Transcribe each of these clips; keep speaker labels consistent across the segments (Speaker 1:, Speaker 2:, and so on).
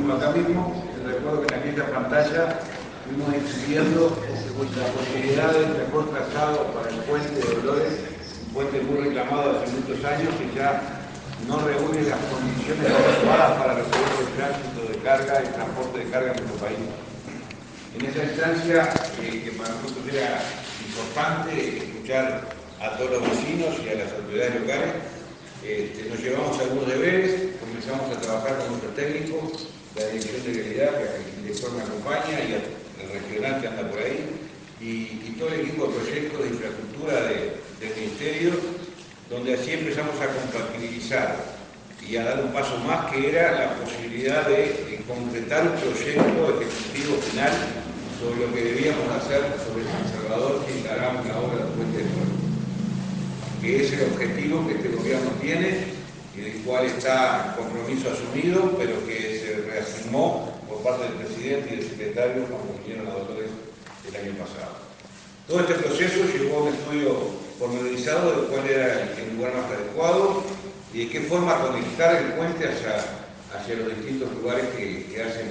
Speaker 1: mismo acá mismo. Recuerdo que en aquella pantalla fuimos discutiendo la posibilidad del mejor trazado para el puente de Dolores, un puente muy reclamado hace muchos años que ya no reúne las condiciones adecuadas para resolver el tránsito de carga y transporte de carga en nuestro país. En esa instancia, que para nosotros era importante escuchar a todos los vecinos y a las autoridades locales, nos llevamos algunos deberes, comenzamos a trabajar con nuestros técnicos, la dirección de vialidad, que el director me acompaña, y el regional que anda por ahí, y todo el equipo de proyectos de infraestructura del Ministerio, donde así empezamos a compatibilizar y a dar un paso más, que era la posibilidad de concretar un proyecto ejecutivo final sobre lo que debíamos hacer sobre San Salvador si instalamos la obra del puente de Puerto, que es el objetivo que este gobierno tiene y del cual está compromiso asumido, pero que se reafirmó por parte del presidente y del secretario cuando vinieron a Dolores el año pasado. Todo este proceso llevó a un estudio pormenorizado de cuál era el lugar más adecuado y de qué forma conectar el puente hacia los distintos lugares que hacen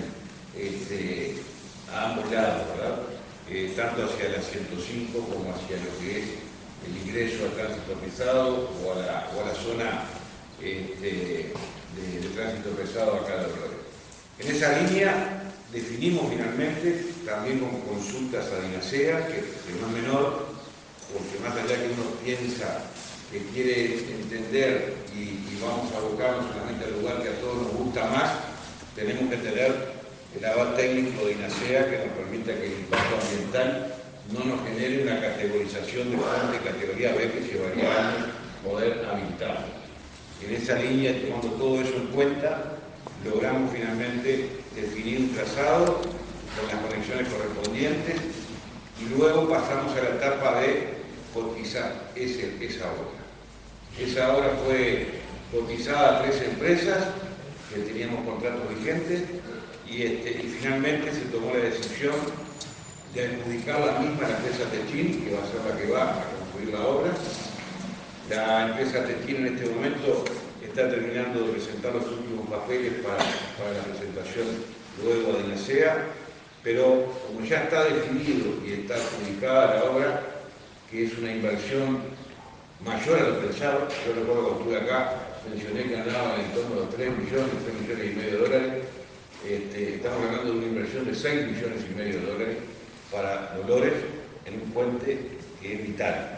Speaker 1: a ambos lados, ¿verdad? Tanto hacia la 105 como hacia lo que es el ingreso al tránsito pesado o a la zona de tránsito pesado acá de Dolores. En esa línea definimos finalmente, también con consultas a Dinasea, que no es menor, porque más allá que uno piensa que quiere entender y vamos a abocarnos solamente al lugar que a todos nos gusta más, tenemos que tener el aval técnico de Dinasea que nos permita que el impacto ambiental no nos genere una categorización de puente categoría B que llevaría años poder habilitarlo. En esa línea, tomando todo eso en cuenta, logramos finalmente definir un trazado con las conexiones correspondientes y luego pasamos a la etapa de cotizar esa obra. Esa obra fue cotizada a 3 empresas que teníamos contratos vigentes y finalmente se tomó la decisión de adjudicar la misma a la empresa Techin, que va a ser la que va a construir la obra. La empresa Techin en este momento está terminando de presentar los últimos papeles para la presentación luego a Dinasea, pero como ya está definido y está adjudicada la obra, que es una inversión mayor a lo pensado, yo recuerdo cuando estuve acá, mencioné que andaba en torno a los 3 millones y medio de dólares, estamos hablando de una inversión de 6 millones y medio de dólares para Dolores en un puente que es vital.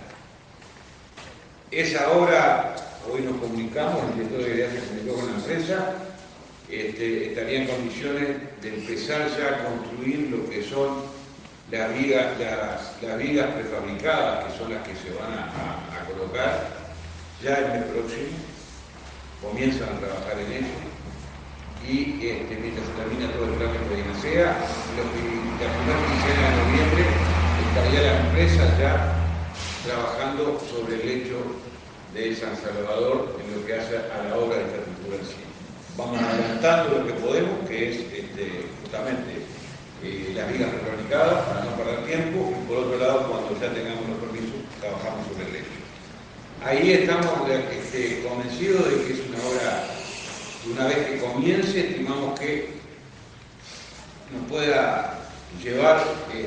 Speaker 1: Esa obra, hoy nos comunicamos, el director de vialidad se comunicó con la empresa, estaría en condiciones de empezar ya a construir lo que son las vigas prefabricadas, que son las que se van a colocar ya el mes próximo, comienzan a trabajar en ello, y mientras se termina todo el trámite de Dinasea, la primera quincena de noviembre estaría la empresa ya trabajando sobre el lecho de San Salvador en lo que hace a la obra de infraestructura en sí. Vamos adelantando lo que podemos, que es justamente las vigas prefabricadas para no perder tiempo, y por otro lado, cuando ya tengamos los permisos, trabajamos sobre el lecho. Ahí estamos convencidos de que es una obra, una vez que comience, estimamos que nos pueda llevar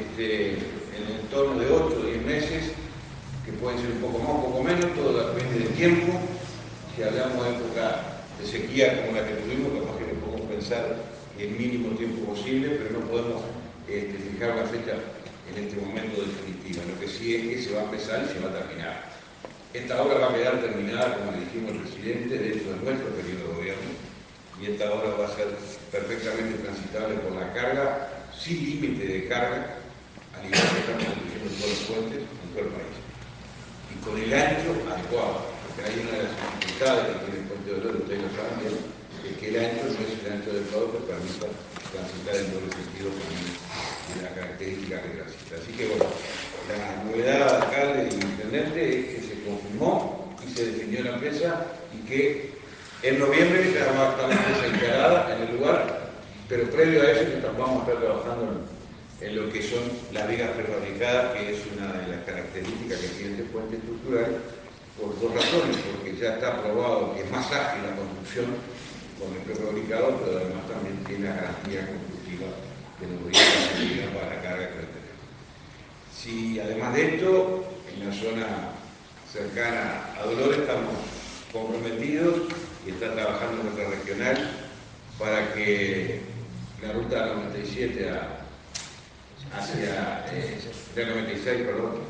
Speaker 1: en el entorno de 8 o 10 meses, que pueden ser un poco más, un poco menos, todo depende del tiempo. Si hablamos de época de sequía como la que tuvimos, capaz que no podemos pensar el mínimo tiempo posible, pero no podemos fijar una fecha en este momento definitiva. Lo que sí es que se va a empezar y se va a terminar. Esta obra va a quedar terminada, como le dijimos al presidente, dentro de nuestro periodo de gobierno, y esta obra va a ser perfectamente transitable por la carga, sin límite de carga, a nivel que estamos construyendo en todos los puentes en todo el país. Y con el ancho adecuado, porque hay una de las dificultades que tiene el puente de Dolores, ustedes lo saben bien, es que el ancho no es el ancho adecuado que permita transitar en doble sentido con la característica que transita. Así que bueno, la novedad del alcalde y intendente es que se confirmó y se definió la empresa y que en noviembre ya va a estar la empresa instalada en el lugar, pero previo a eso vamos a estar trabajando en lo que son las vigas prefabricadas, que es una de las características que tiene este puente estructural, por 2 razones, porque ya está probado que es más ágil la construcción con el prefabricado, pero además también tiene la garantía energía constructiva que nos brinda para la carga que tenemos. Si además de esto, en la zona cercana a Dolores estamos comprometidos y está trabajando nuestra regional para que la ruta 97 hacia la 96, perdón,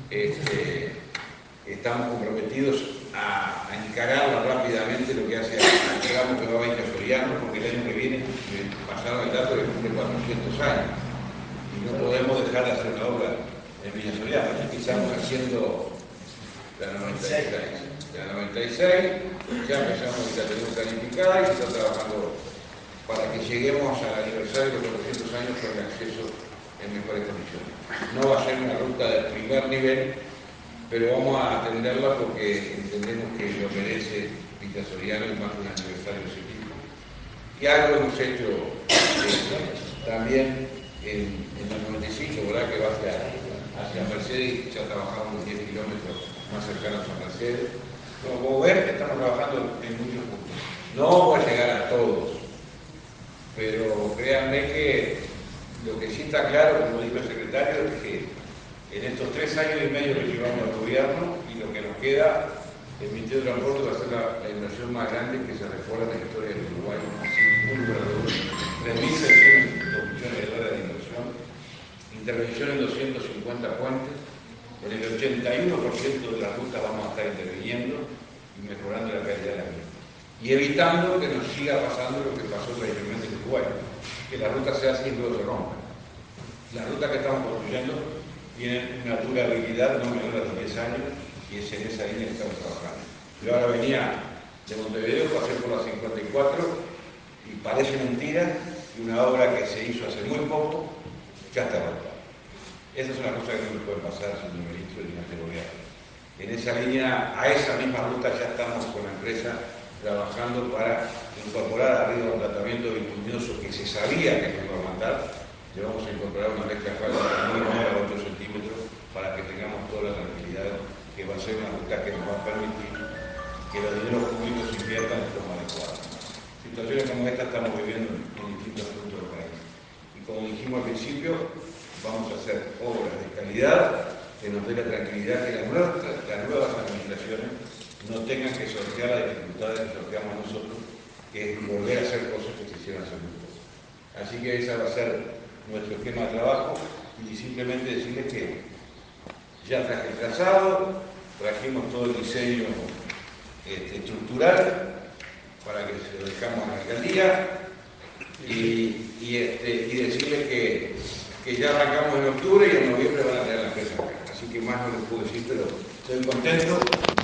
Speaker 1: estamos comprometidos a encararla rápidamente, lo que hace al tramo que va a Villa Soriano, porque el año que viene pasaron el dato de cumple 400 años y no podemos dejar de hacer una obra en Villa Soriano. Empezamos haciendo la 96, ya empezamos y la tenemos planificada y se está trabajando para que lleguemos al aniversario de los 400 años con el acceso en mejores condiciones. No va a ser una ruta de primer nivel, pero vamos a atenderla porque entendemos que lo merece Villa Soriano y más un aniversario cívico. Y algo hemos hecho también en la 95, ¿verdad? Que va hacia Mercedes, ya trabajamos 10 kilómetros más cercanos a Mercedes. Como ver, estamos trabajando en muchos puntos. No vamos a llegar a todos, pero créanme que lo que sí está claro, como dijo el secretario, es que en estos 3 años y medio que llevamos al gobierno y lo que nos queda, el Ministerio de Transporte va a ser la inversión más grande que se recuerda en la historia del Uruguay, sin ningún lugar de duda. 3.602 millones de dólares de inversión, intervención en 250 puentes, en el 81% de las rutas vamos a estar interviniendo y mejorando la calidad de la vida. Y evitando que nos siga pasando lo que pasó tradicionalmente en Uruguay, que la ruta se hace y luego se rompa. La ruta que estamos construyendo tiene una durabilidad no menor a los 10 años y es en esa línea que estamos trabajando. Yo ahora venía de Montevideo, pasé por la 54 y parece mentira que una obra que se hizo hace muy poco ya está rota. Esa es una cosa que no nos puede pasar, señor ministro, ni a este gobierno. En esa línea, a esa misma ruta ya estamos con la empresa trabajando para incorporar arriba un tratamiento bituminoso que se sabía que nos iba a mandar. Le vamos a incorporar una mezcla asfáltica muy nueva de 8 centímetros para que tengamos toda la tranquilidad que va a ser una ruta que nos va a permitir que los dineros públicos se inviertan de forma adecuada. Situaciones como esta estamos viviendo en distintos puntos del país. Y como dijimos al principio, vamos a hacer obras de calidad que nos dé la tranquilidad que las nuevas administraciones no tengan que sortear las dificultades que sorteamos nosotros, que es volver a hacer cosas que se hicieron hace muy poco. Así que ese va a ser nuestro esquema de trabajo y simplemente decirles que ya traje el trazado, trajimos todo el diseño estructural para que se lo dejamos a la alcaldía y decirles que ya arrancamos en octubre y en noviembre van a tener la empresa acá. Así que más no les puedo decir, pero estoy contento.